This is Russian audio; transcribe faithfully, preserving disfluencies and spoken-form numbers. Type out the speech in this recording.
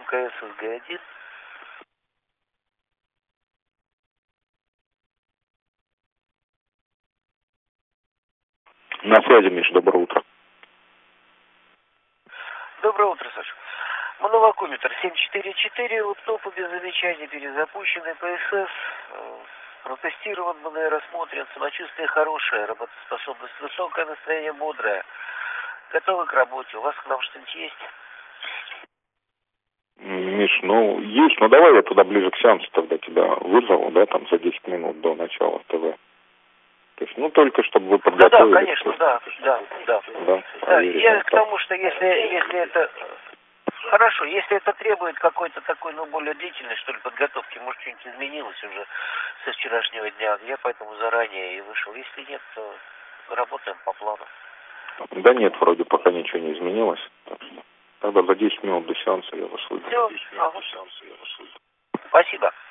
МКС СГ один. На связи, Миш, доброе утро. Доброе утро, Саша. Моновакометр семь четыре четыре, лэптопы без замечаний, перезапущенный ПСС. Протестирован, БНР рассмотрен, самочувствие хорошее, работоспособность высокая, настроение бодрое. Готовы к работе. У вас к нам что-нибудь есть? Миш, ну, есть, но давай я туда ближе к сеансу тогда тебя вызову, да, там за десять минут до начала ТВ. То есть, ну, только чтобы вы подготовились. Да, да, конечно, да, да, да. Да, да я к тому, что если, если это... Хорошо, если это требует какой-то такой, ну, более длительной, что ли, подготовки, может, что-нибудь изменилось уже со вчерашнего дня, я поэтому заранее и вышел. Если нет, то работаем по плану. Да нет, вроде пока ничего не изменилось. Тогда за десять минут до сеанса я вас вызову. Все, ага. Спасибо.